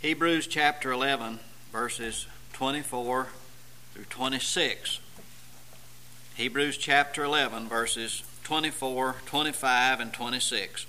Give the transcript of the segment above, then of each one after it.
Hebrews chapter 11, verses 24 through 26. Hebrews chapter 11, verses 24, 25, and 26.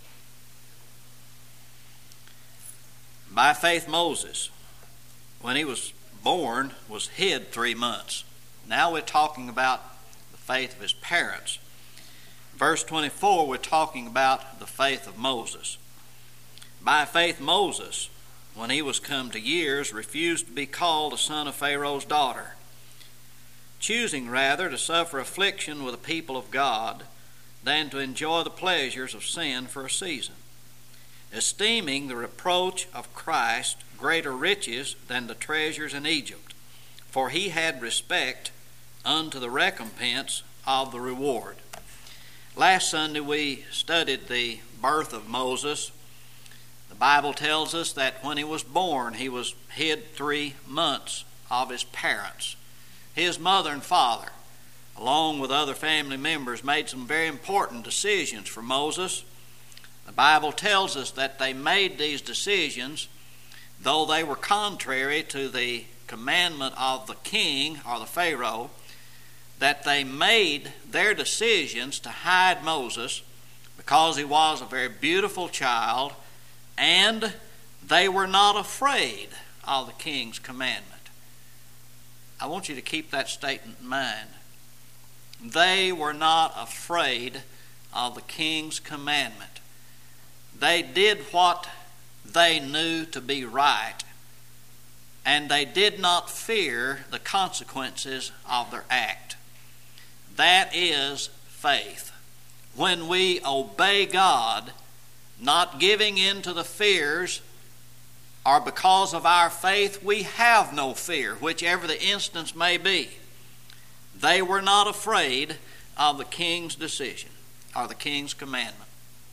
By faith Moses, when he was born, was hid 3 months. Now we're talking about the faith of his parents. Verse 24, we're talking about the faith of Moses. By faith Moses, when he was come to years, refused to be called a son of Pharaoh's daughter, choosing rather to suffer affliction with the people of God than to enjoy the pleasures of sin for a season, esteeming the reproach of Christ greater riches than the treasures in Egypt, for he had respect unto the recompense of the reward. Last Sunday we studied the birth of Moses. The Bible tells us that when he was born, he was hid 3 months of his parents. His mother and father, along with other family members, made some very important decisions for Moses. The Bible tells us that they made these decisions, though they were contrary to the commandment of the king or the Pharaoh, that they made their decisions to hide Moses because he was a very beautiful child, and they were not afraid of the king's commandment. I want you to keep that statement in mind. They were not afraid of the king's commandment. They did what they knew to be right, and they did not fear the consequences of their act. That is faith. When we obey God, not giving in to the fears, or because of our faith we have no fear, whichever the instance may be. They were not afraid of the king's decision or the king's commandment.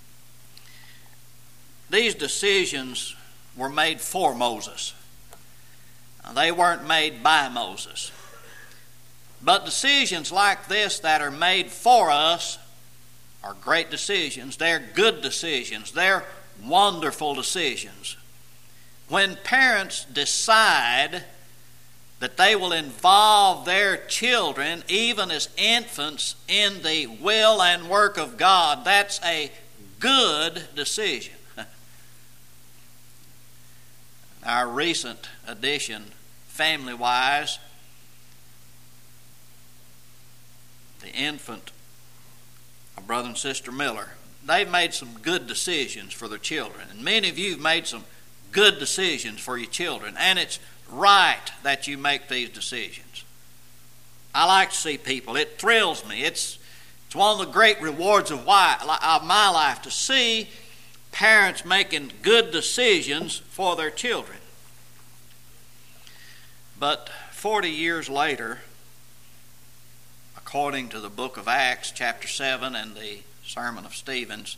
These decisions were made for Moses. They weren't made by Moses. But decisions like this that are made for us are great decisions. They're good decisions. They're wonderful decisions. When parents decide that they will involve their children, even as infants, in the will and work of God, that's a good decision. Our recent addition, family-wise, the infant of Brother and Sister Miller, they've made some good decisions for their children. And many of you have made some good decisions for your children. And it's right that you make these decisions. I like to see people. It thrills me. It's one of the great rewards of my life to see parents making good decisions for their children. But 40 years later, according to the book of Acts, chapter 7, and the sermon of Stephen,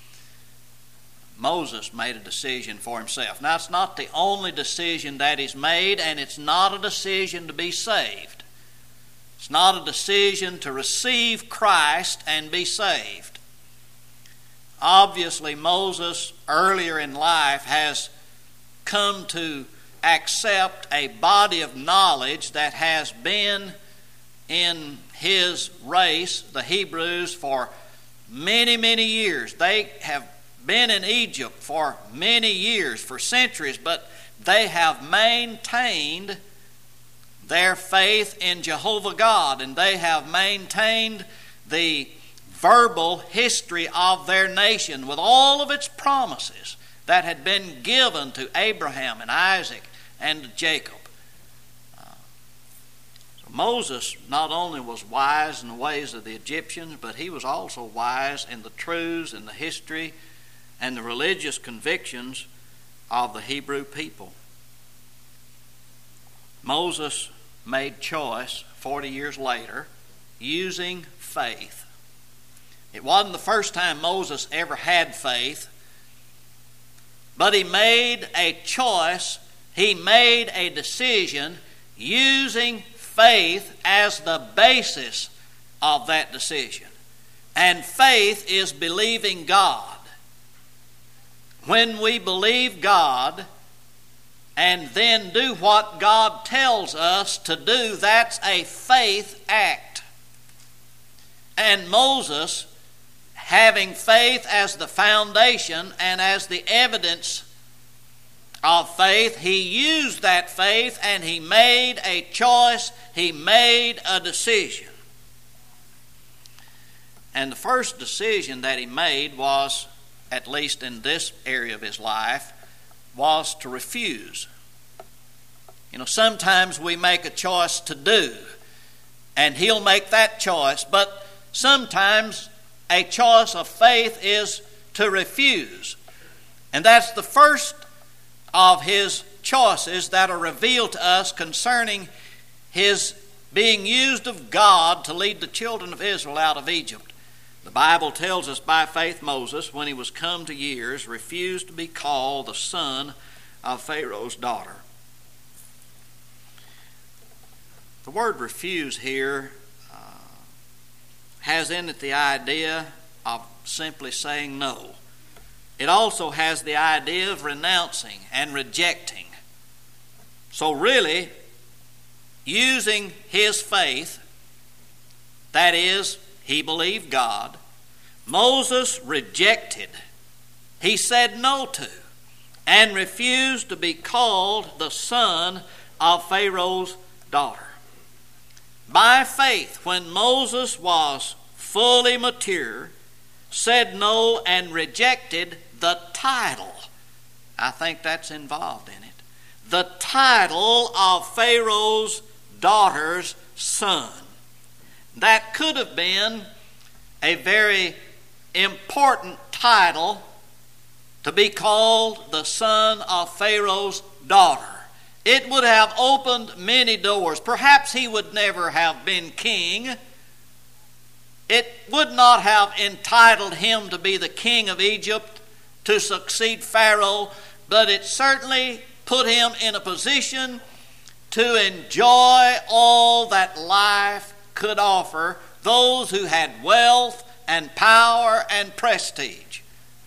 Moses made a decision for himself. Now, it's not the only decision that he's made, and it's not a decision to be saved. It's not a decision to receive Christ and be saved. Obviously, Moses, earlier in life, has come to accept a body of knowledge that has been in his race, the Hebrews, for many, many years. They have been in Egypt for many years, for centuries, but they have maintained their faith in Jehovah God, and they have maintained the verbal history of their nation with all of its promises that had been given to Abraham and Isaac and to Jacob. Moses not only was wise in the ways of the Egyptians, but he was also wise in the truths and the history and the religious convictions of the Hebrew people. Moses made choice 40 years later using faith. It wasn't the first time Moses ever had faith, but he made a choice, he made a decision using faith as the basis of that decision. And faith is believing God. When we believe God and then do what God tells us to do, that's a faith act. And Moses, having faith as the foundation and as the evidence of faith, he used that faith and he made a choice, he made a decision. And the first decision that he made was, at least in this area of his life, was to refuse. You know, sometimes we make a choice to do, and he'll make that choice, but sometimes a choice of faith is to refuse. And that's the first of his choices that are revealed to us concerning his being used of God to lead the children of Israel out of Egypt. The Bible tells us by faith Moses, when he was come to years, refused to be called the son of Pharaoh's daughter. The word refuse here has in it the idea of simply saying no. It also has the idea of renouncing and rejecting. So really, using his faith, that is, he believed God, Moses rejected. He said no to and refused to be called the son of Pharaoh's daughter. By faith, when Moses was fully mature, said no and rejected the title. I think that's involved in it. The title of Pharaoh's daughter's son. That could have been a very important title, to be called the son of Pharaoh's daughter. It would have opened many doors. Perhaps he would never have been king. It would not have entitled him to be the king of Egypt, to succeed Pharaoh, but it certainly put him in a position to enjoy all that life could offer those who had wealth and power and prestige.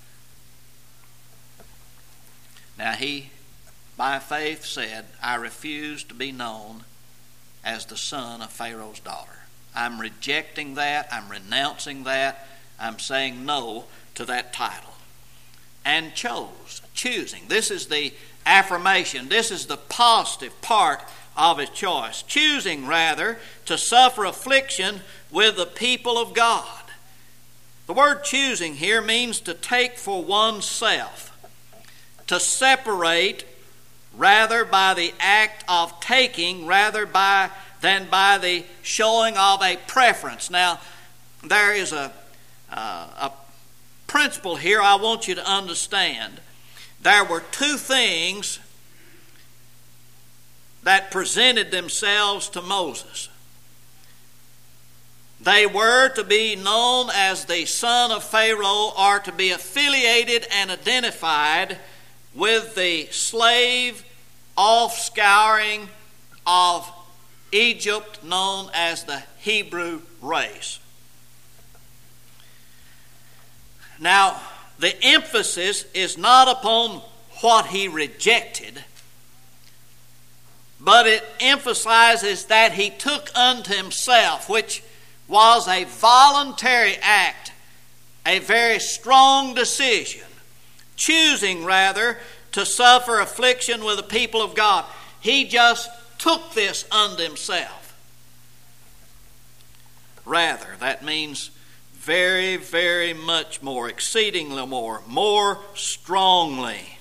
Now he, by faith, said, I refuse to be known as the son of Pharaoh's daughter. I'm rejecting that. I'm renouncing that. I'm saying no to that title. And choosing. This is the affirmation. This is the positive part of his choice. Choosing, rather, to suffer affliction with the people of God. The word choosing here means to take for oneself, to separate rather by the act of taking than by the showing of a preference. Now, there is a principle here I want you to understand. There were two things that presented themselves to Moses. They were to be known as the son of Pharaoh, or to be affiliated and identified with the slave offscouring of Egypt, known as the Hebrew race. Now, the emphasis is not upon what he rejected, but it emphasizes that he took unto himself, which was a voluntary act, a very strong decision, choosing rather to suffer affliction with the people of God. He just took this unto himself. Rather, that means very, very much more, exceedingly more strongly.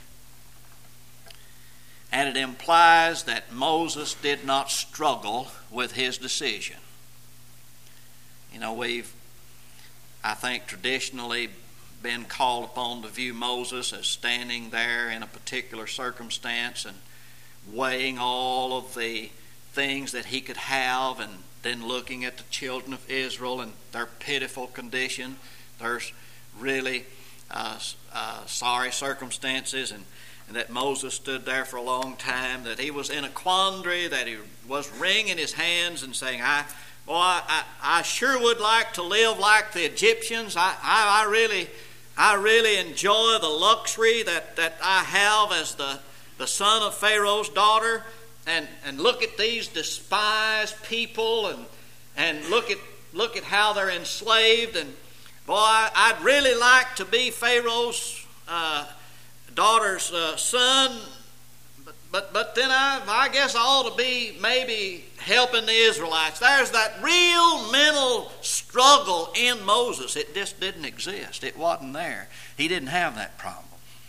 And it implies that Moses did not struggle with his decision. You know, we've, I think, traditionally been called upon to view Moses as standing there in a particular circumstance and weighing all of the things that he could have, and then looking at the children of Israel and their pitiful condition. There's really sorry circumstances, and that Moses stood there for a long time, that he was in a quandary, that he was wringing his hands and saying, I sure would like to live like the Egyptians. I really enjoy the luxury that I have the son of Pharaoh's daughter, and look at these despised people, and look at how they're enslaved. And boy, I'd really like to be Pharaoh's daughter's son, but then I guess I ought to be maybe helping the Israelites. There's that real mental struggle in Moses. It just didn't exist. It wasn't there. He didn't have that problem.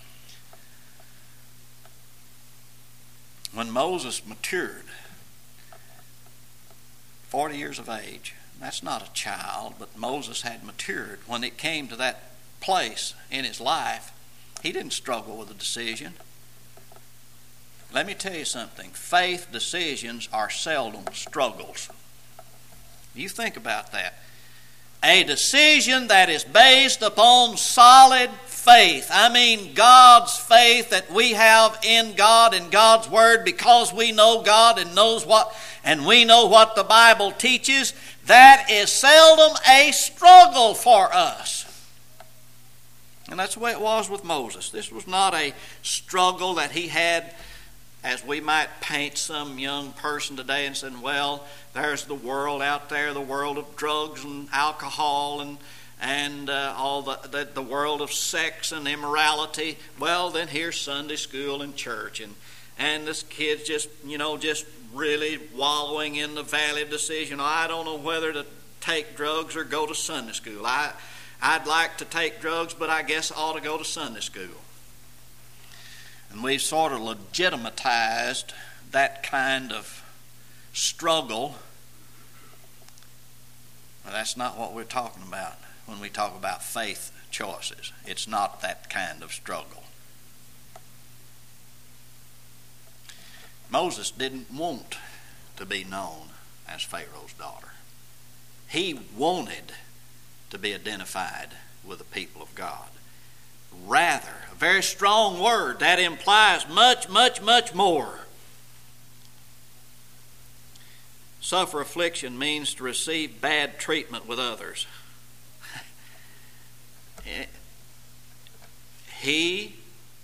When Moses matured, 40 years of age, that's not a child, but Moses had matured. When it came to that place in his life, he didn't struggle with a decision. Let me tell you something. Faith decisions are seldom struggles. You think about that. A decision that is based upon solid faith. I mean God's faith that we have in God and God's Word, because we know God and we know what the Bible teaches. That is seldom a struggle for us. And that's the way it was with Moses. This was not a struggle that he had, as we might paint some young person today and say, well, there's the world out there, the world of drugs and alcohol and all the world of sex and immorality. Well, then here's Sunday school and church, and this kid's just really wallowing in the valley of decision. I don't know whether to take drugs or go to Sunday school. I'd like to take drugs, but I guess I ought to go to Sunday school. And we've sort of legitimatized that kind of struggle. Well, that's not what we're talking about when we talk about faith choices. It's not that kind of struggle. Moses didn't want to be known as Pharaoh's daughter. He wanted to be identified with the people of God. Rather, a very strong word that implies much, much, much more. Suffer affliction means to receive bad treatment with others. He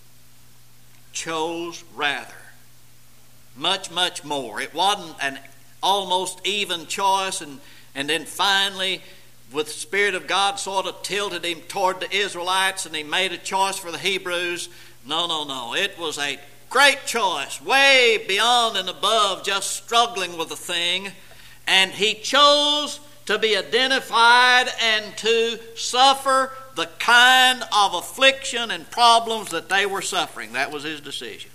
chose rather. Much, much more. It wasn't an almost even choice, and then finally, with the Spirit of God sort of tilted him toward the Israelites, and he made a choice for the Hebrews. No. It was a great choice, way beyond and above just struggling with the thing. And he chose to be identified and to suffer the kind of affliction and problems that they were suffering. That was his decision.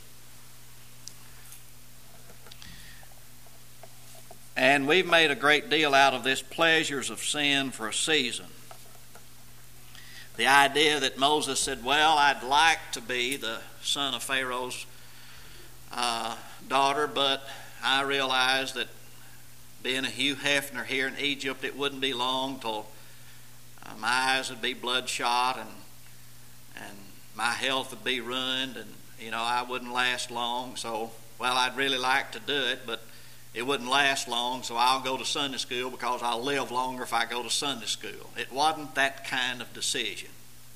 And we've made a great deal out of this pleasures of sin for a season. The idea that Moses said, well, I'd like to be the son of Pharaoh's daughter, but I realize that being a Hugh Hefner here in Egypt, it wouldn't be long till my eyes would be bloodshot and my health would be ruined, and I wouldn't last long. So, well, I'd really like to do it, but it wouldn't last long, so I'll go to Sunday school because I'll live longer if I go to Sunday school. It wasn't that kind of decision.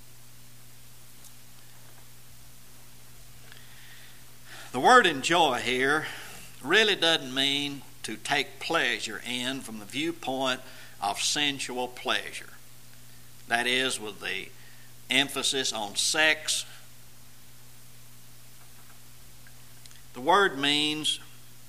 The word enjoy here really doesn't mean to take pleasure in from the viewpoint of sensual pleasure. That is, with the emphasis on sex. The word means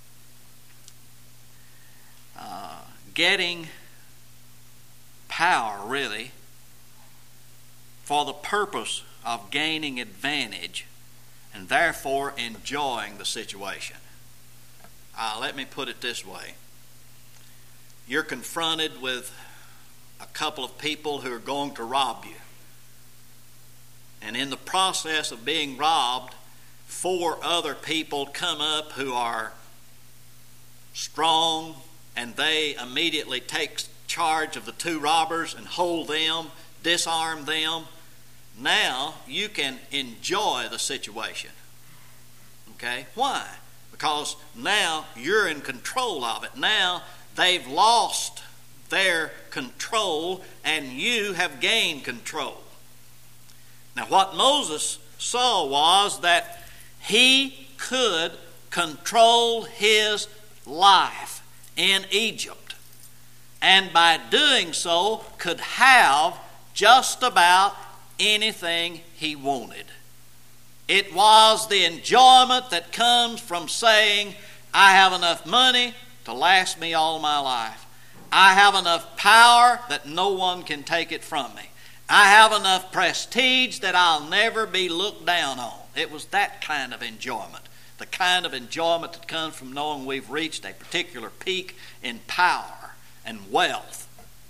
getting power, really, for the purpose of gaining advantage and therefore enjoying the situation. Let me put it this way. You're confronted with a couple of people who are going to rob you. And in the process of being robbed, 4 other people come up who are strong, and they immediately take charge of the 2 robbers and hold them, disarm them. Now you can enjoy the situation. Okay? Why? Because now you're in control of it. Now they've lost their control and you have gained control. Now what Moses saw was that he could control his life in Egypt, and by doing so could have just about anything he wanted. It was the enjoyment that comes from saying, I have enough money to last me all my life. I have enough power that no one can take it from me. I have enough prestige that I'll never be looked down on. It was that kind of enjoyment, the kind of enjoyment that comes from knowing we've reached a particular peak in power and wealth,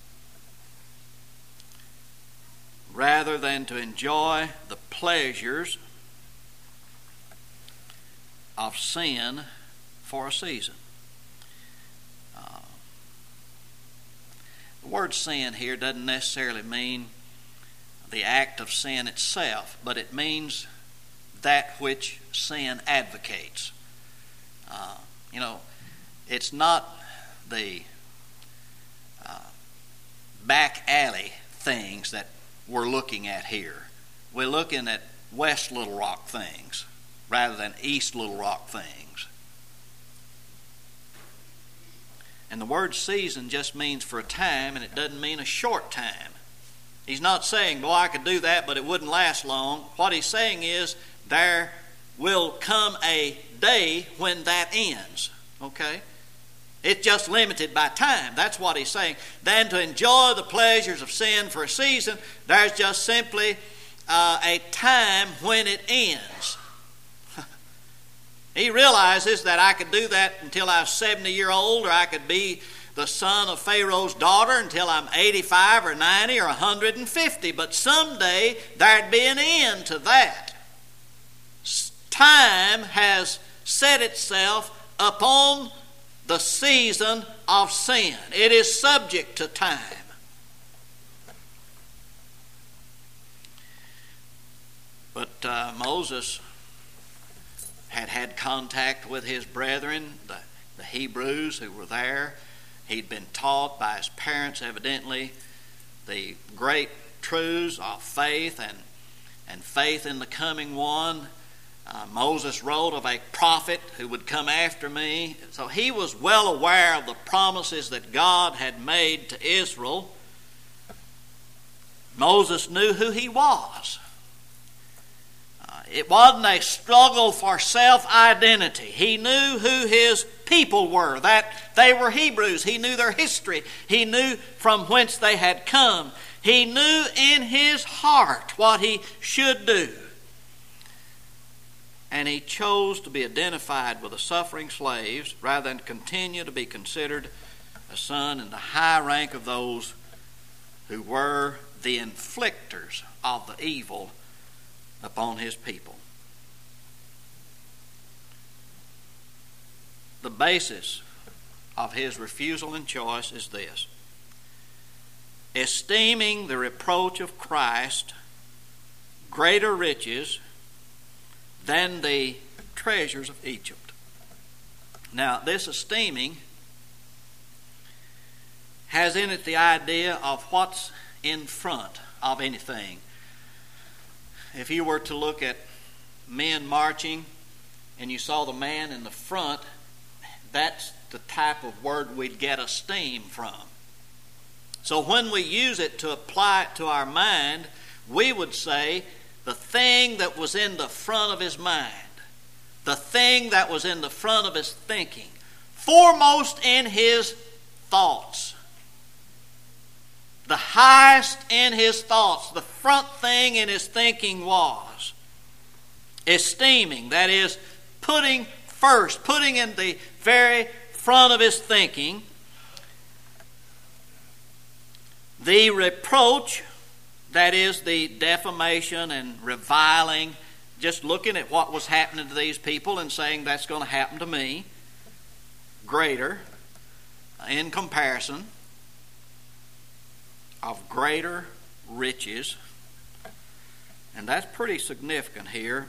rather than to enjoy the pleasures of sin for a season. The word sin here doesn't necessarily mean the act of sin itself, but it means that which sin advocates. It's not the back alley things that we're looking at here. We're looking at West Little Rock things rather than East Little Rock things. And the word season just means for a time, and it doesn't mean a short time. He's not saying, I could do that, but it wouldn't last long. What he's saying is, there will come a day when that ends. Okay? It's just limited by time. That's what he's saying. Then to enjoy the pleasures of sin for a season, there's just simply a time when it ends. He realizes that I could do that until I was 70-year-old, or I could be the son of Pharaoh's daughter until I'm 85 or 90 or 150. But someday there'd be an end to that. Time has set itself upon the season of sin. It is subject to time. But Moses had contact with his brethren, the Hebrews who were there. He'd been taught by his parents, evidently, the great truths of faith and faith in the coming one. Moses wrote of a prophet who would come after me. So he was well aware of the promises that God had made to Israel. Moses knew who he was. It wasn't a struggle for self-identity. He knew who his people were, that they were Hebrews. He knew their history. He knew from whence they had come. He knew in his heart what he should do. And he chose to be identified with the suffering slaves rather than continue to be considered a son in the high rank of those who were the inflictors of the evil upon his people. The basis of his refusal and choice is this: esteeming the reproach of Christ greater riches than the treasures of Egypt. Now, this esteeming has in it the idea of what's in front of anything. If you were to look at men marching and you saw the man in the front, that's the type of word we'd get esteem from. So when we use it to apply it to our mind, we would say the thing that was in the front of his mind, the thing that was in the front of his thinking, foremost in his thoughts, the highest in his thoughts, the front thing in his thinking was esteeming, that is, putting first, putting in the very front of his thinking the reproach, that is, the defamation and reviling, just looking at what was happening to these people and saying that's going to happen to me, greater in comparison of greater riches. And that's pretty significant here.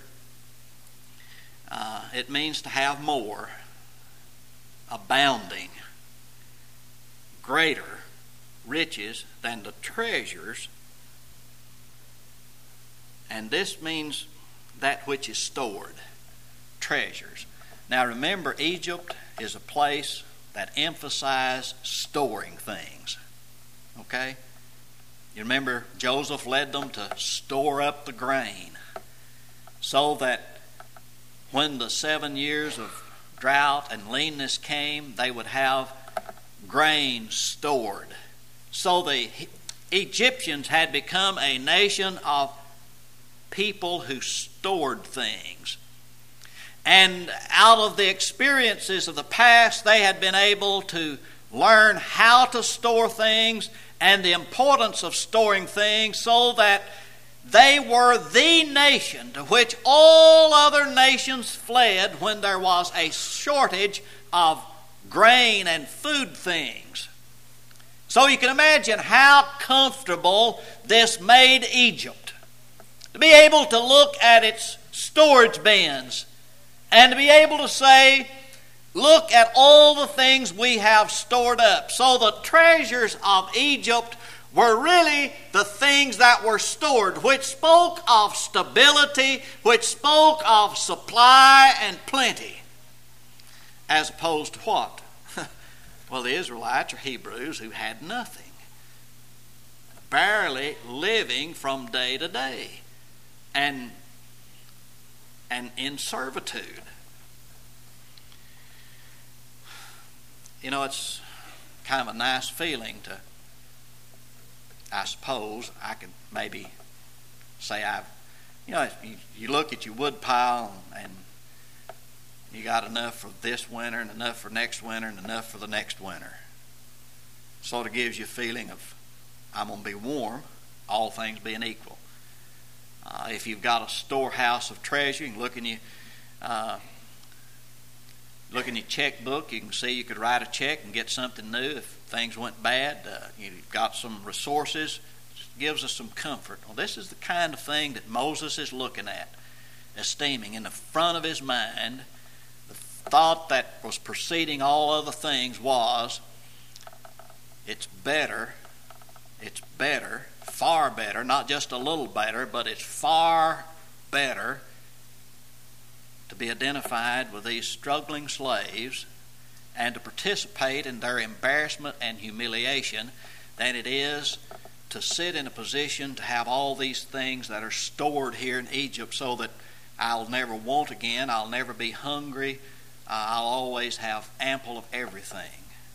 It means to have more, abounding, greater riches than the treasures. And this means that which is stored. treasures. Now remember, Egypt is a place that emphasized storing things. Okay? You remember Joseph led them to store up the grain so that when the 7 years of drought and leanness came, they would have grain stored. So the Egyptians had become a nation of people who stored things. And out of the experiences of the past, they had been able to learn how to store things and the importance of storing things, so that they were the nation to which all other nations fled when there was a shortage of grain and food things. So you can imagine how comfortable this made Egypt, to be able to look at its storage bins and to be able to say, look at all the things we have stored up. So the treasures of Egypt were really the things that were stored, which spoke of stability, which spoke of supply and plenty, as opposed to what? Well, the Israelites or Hebrews who had nothing, barely living from day to day, and in servitude. You know, it's kind of a nice feeling to, I suppose, I could maybe say you look at your wood pile and you got enough for this winter and enough for next winter and enough for the next winter. Sort of gives you a feeling of, I'm going to be warm, all things being equal. If you've got a storehouse of treasure, you can look in your checkbook, you can see you could write a check and get something new if things went bad. You've got some resources. It gives us some comfort. Well, this is the kind of thing that Moses is looking at, esteeming. In the front of his mind, the thought that was preceding all other things was, it's better, far better, not just a little better, but it's far better to be identified with these struggling slaves and to participate in their embarrassment and humiliation than it is to sit in a position to have all these things that are stored here in Egypt, so that I'll never want again, I'll never be hungry, I'll always have ample of everything.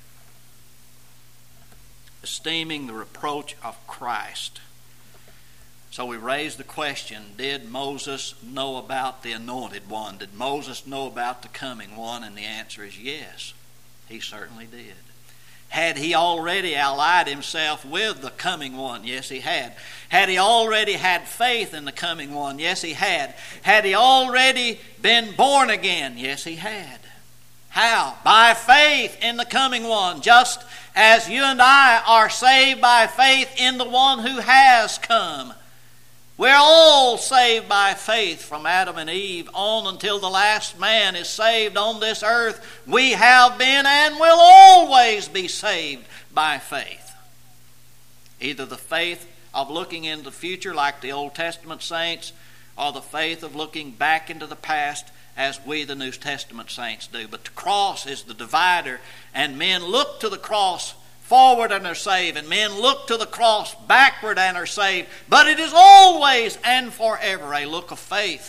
Esteeming the reproach of Christ. So we raise the question, did Moses know about the anointed one? Did Moses know about the coming one? And the answer is yes, he certainly did. Had he already allied himself with the coming one? Yes, he had. Had he already had faith in the coming one? Yes, he had. Had he already been born again? Yes, he had. How? By faith in the coming one, just as you and I are saved by faith in the one who has come. We're all saved by faith from Adam and Eve on until the last man is saved on this earth. We have been and will always be saved by faith. Either the faith of looking into the future like the Old Testament saints, or the faith of looking back into the past as we the New Testament saints do. But the cross is the divider, and men look to the cross forward and are saved, and men look to the cross backward and are saved. But it is always and forever a look of faith.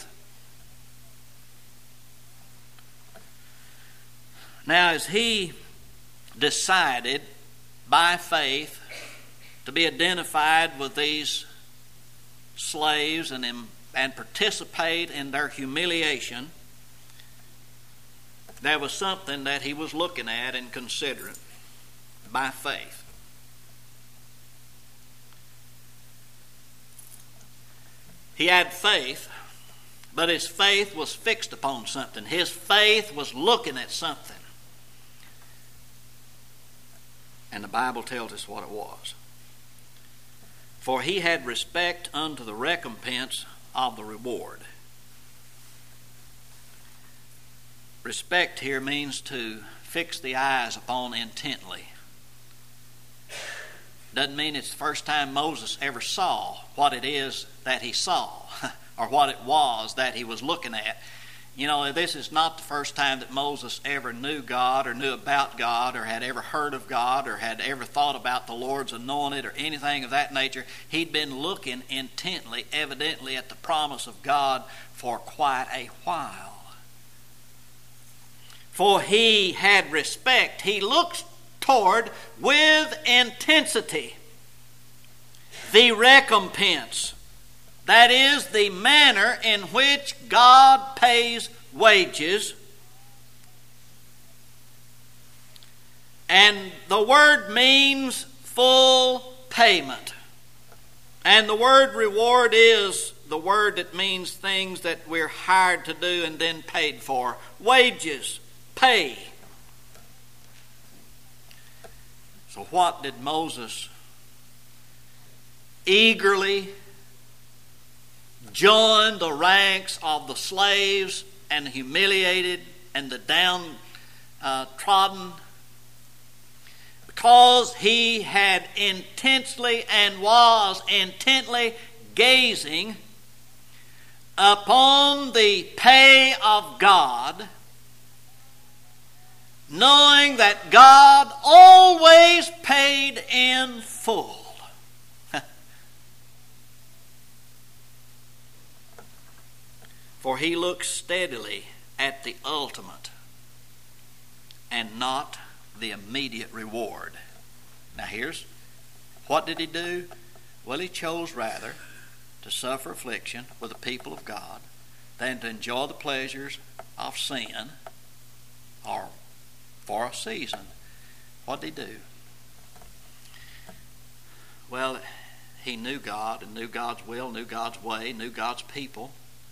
Now, as he decided by faith to be identified with these slaves and participate in their humiliation, there was something that he was looking at and considering. By faith. He had faith, but his faith was fixed upon something. His faith was looking at something. And the Bible tells us what it was. For he had respect unto the recompense of the reward. Respect here means to fix the eyes upon intently. Doesn't mean it's the first time Moses ever saw what it is that he saw or what it was that he was looking at. You know, this is not the first time that Moses ever knew God or knew about God or had ever heard of God or had ever thought about the Lord's anointed or anything of that nature. He'd been looking intently, evidently, at the promise of God for quite a while. For he had respect. He looks toward with intensity the recompense. That is, the manner in which God pays wages. And the word means full payment. And the word reward is the word that means things that we're hired to do and then paid for. Wages, pay. So what did Moses eagerly join the ranks of the slaves and the humiliated and the downtrodden? Because he had intensely and was intently gazing upon the pay of God, knowing that God always paid in full. For he looks steadily at the ultimate and not the immediate reward. Now here's, what did he do? Well, he chose rather to suffer affliction with the people of God than to enjoy the pleasures of sin, or for a season. What did he do? Well, he knew God and knew God's will, knew God's way, knew God's people.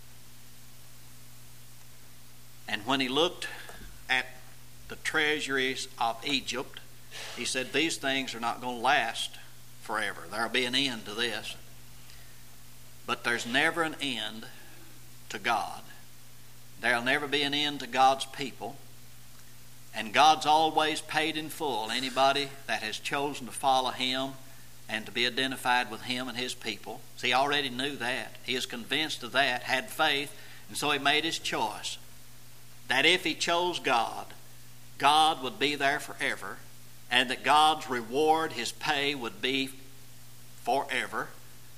And when he looked at the treasuries of Egypt, he said, these things are not going to last forever. There'll be an end to this. But there's never an end to God. There'll never be an end to God's people. And God's always paid in full anybody that has chosen to follow him and to be identified with him and his people. See, he already knew that. He is convinced of that, had faith, and so he made his choice. That if he chose God, God would be there forever, and that God's reward, his pay, would be forever.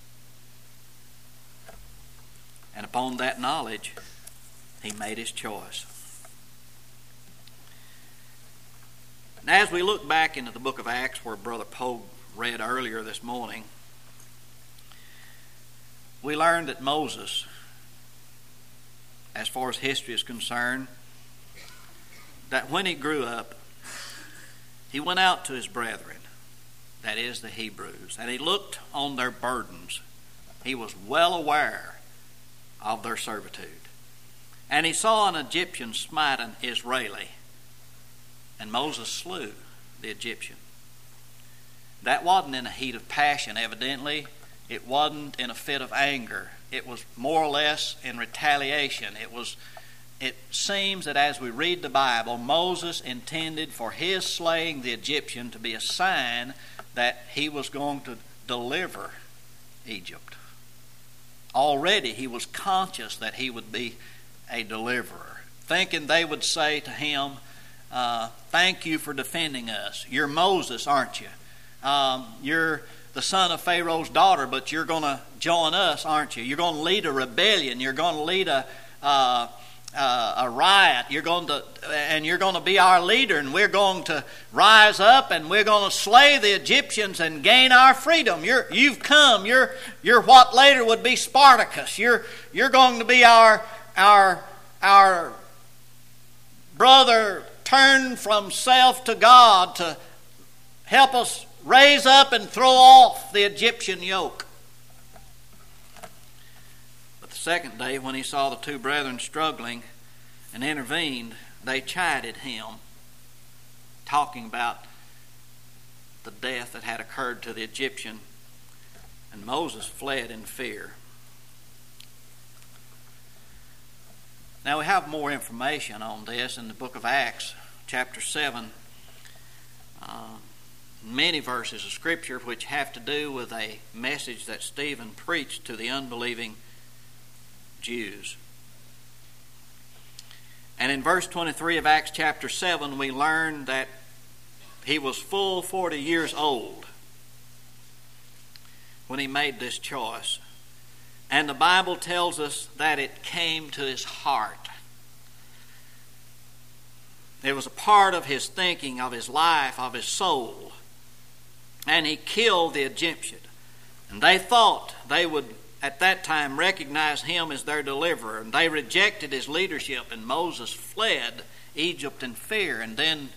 And upon that knowledge, he made his choice. And as we look back into the book of Acts, where Brother Pogue read earlier this morning, we learned that Moses, as far as history is concerned, that when he grew up, he went out to his brethren, that is the Hebrews, and he looked on their burdens. He was well aware of their servitude. And he saw an Egyptian smite an Israeli, and Moses slew the Egyptian. That wasn't in a heat of passion, evidently. It wasn't in a fit of anger. It was more or less in retaliation. It seems that as we read the Bible, Moses intended for his slaying the Egyptian to be a sign that he was going to deliver Egypt. Already he was conscious that he would be a deliverer, thinking they would say to him, thank you for defending us. You're Moses, aren't you? You're the son of Pharaoh's daughter, but you're going to join us, aren't you? You're going to lead a rebellion. You're going to lead a riot. You're going to be our leader, and we're going to rise up, and we're going to slay the Egyptians and gain our freedom. You've come. You're what later would be Spartacus. You're going to be our brother turned from self to God to help us raise up and throw off the Egyptian yoke. But the second day, when he saw the two brethren struggling and intervened, they chided him, talking about the death that had occurred to the Egyptian. And Moses fled in fear. Now we have more information on this in the book of Acts, chapter 7. Many verses of Scripture which have to do with a message that Stephen preached to the unbelieving Jews. And in verse 23 of Acts chapter 7, we learn that he was full 40 years old when he made this choice. And the Bible tells us that it came to his heart. It was a part of his thinking, of his life, of his soul. And he killed the Egyptian. And they thought they would, at that time, recognize him as their deliverer. And they rejected his leadership. And Moses fled Egypt in fear. And then,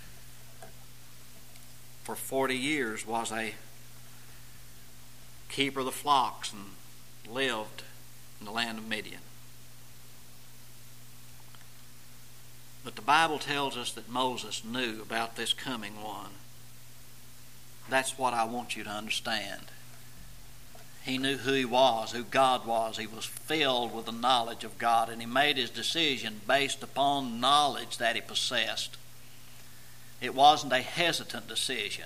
for 40 years, was a keeper of the flocks and lived in the land of Midian. But the Bible tells us that Moses knew about this coming one. That's what I want you to understand. He knew who he was, who God was. He was filled with the knowledge of God, and he made his decision based upon knowledge that he possessed. It wasn't a hesitant decision.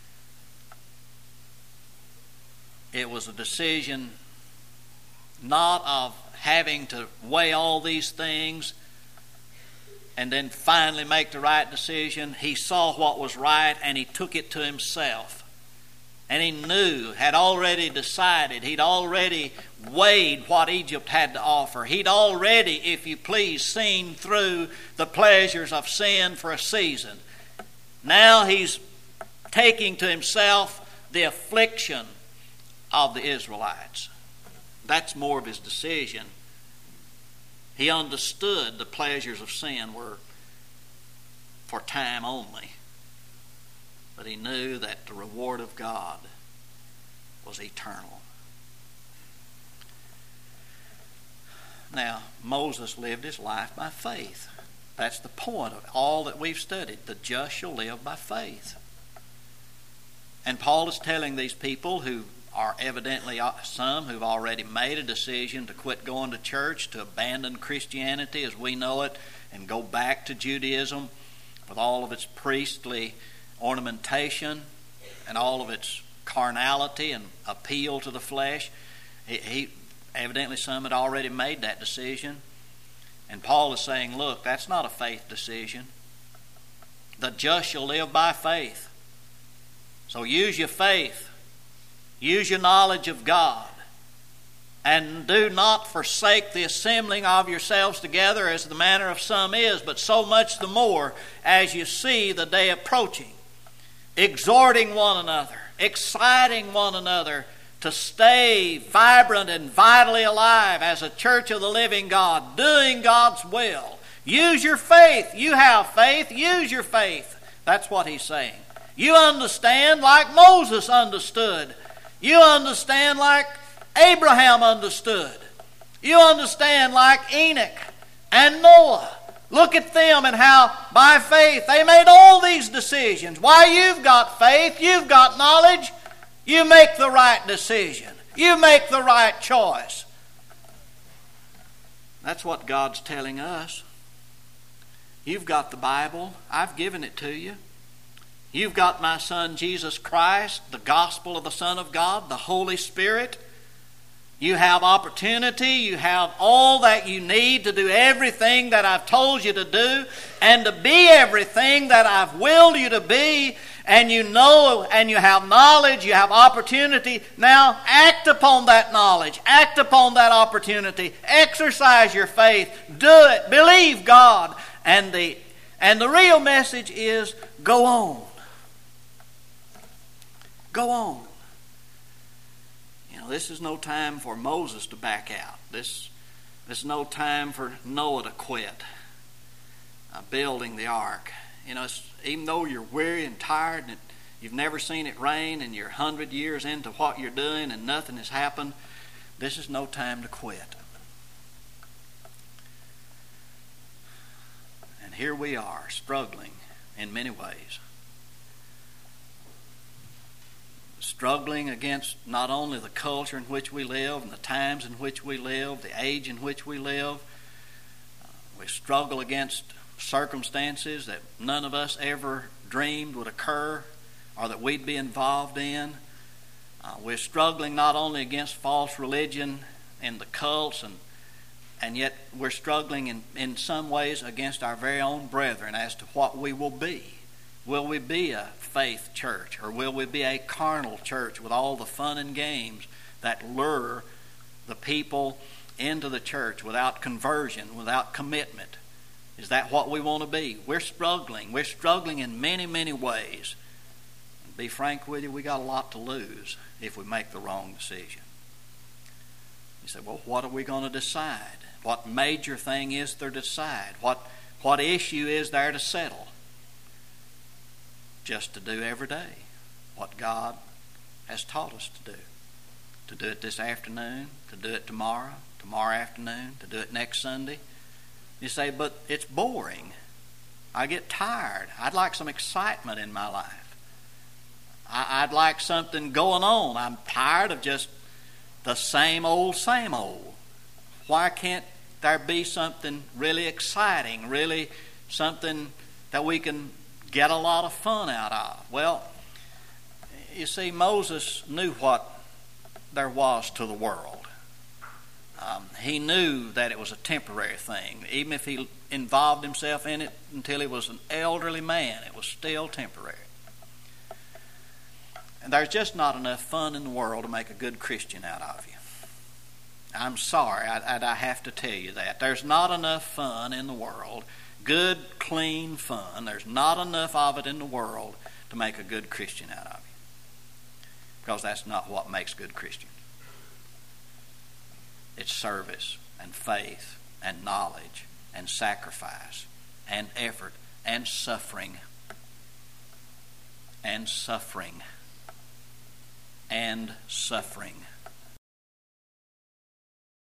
It was a decision not of having to weigh all these things and then finally make the right decision. He saw what was right and he took it to himself. And he knew, had already decided, he'd already weighed what Egypt had to offer. He'd already, if you please, seen through the pleasures of sin for a season. Now he's taking to himself the affliction of the Israelites. That's more of his decision. He understood the pleasures of sin were for time only. But he knew that the reward of God was eternal. Now, Moses lived his life by faith. That's the point of all that we've studied. The just shall live by faith. And Paul is telling these people, who are evidently some who've already made a decision to quit going to church, to abandon Christianity as we know it, and go back to Judaism with all of its priestly ornamentation and all of its carnality and appeal to the flesh. He evidently some had already made that decision. And Paul is saying, look, that's not a faith decision. The just shall live by faith. So use your faith. Use your knowledge of God. And do not forsake the assembling of yourselves together as the manner of some is, but so much the more as you see the day approaching. Exhorting one another, exciting one another to stay vibrant and vitally alive as a church of the living God, doing God's will. Use your faith. You have faith. Use your faith. That's what he's saying. You understand like Moses understood. You understand like Abraham understood. You understand like Enoch and Noah. Look at them and how by faith they made all these decisions. Why, you've got faith, you've got knowledge, you make the right decision. You make the right choice. That's what God's telling us. You've got the Bible. I've given it to you. You've got my Son Jesus Christ, the gospel of the Son of God, the Holy Spirit. You have opportunity. You have all that you need to do everything that I've told you to do and to be everything that I've willed you to be. And you know and you have knowledge, you have opportunity. Now act upon that knowledge. Act upon that opportunity. Exercise your faith. Do it. Believe God. And the real message is go on. Go on. You know, this is no time for Moses to back out. This is no time for Noah to quit building the ark. You know, even though you're weary and tired and you've never seen it rain and you're 100 years into what you're doing and nothing has happened, this is no time to quit. And here we are, struggling in many ways. Struggling against not only the culture in which we live and the times in which we live, the age in which we live. We struggle against circumstances that none of us ever dreamed would occur or that we'd be involved in. We're struggling not only against false religion and the cults And yet we're struggling in some ways against our very own brethren as to what we will be. Will we be a faith church, or will we be a carnal church with all the fun and games that lure the people into the church without conversion, without commitment? Is that what we want to be? We're struggling. We're struggling in many, many ways. And to be frank with you, we got a lot to lose if we make the wrong decision. You say, well, what are we going to decide? What major thing is there to decide? What issue is there to settle? Just to do every day what God has taught us to do. To do it this afternoon, to do it tomorrow afternoon, to do it next Sunday. You say, but it's boring. I get tired. I'd like some excitement in my life. I'd like something going on. I'm tired of just the same old, same old. Why can't there be something really exciting, really something that we can get a lot of fun out of? Well, you see, Moses knew what there was to the world. He knew that it was a temporary thing. Even if he involved himself in it until he was an elderly man, it was still temporary. And there's just not enough fun in the world to make a good Christian out of you. I'm sorry, I have to tell you that. There's not enough fun in the world, good, clean fun. There's not enough of it in the world to make a good Christian out of you. Because that's not what makes good Christians. It's service and faith and knowledge and sacrifice and effort and suffering and suffering and suffering.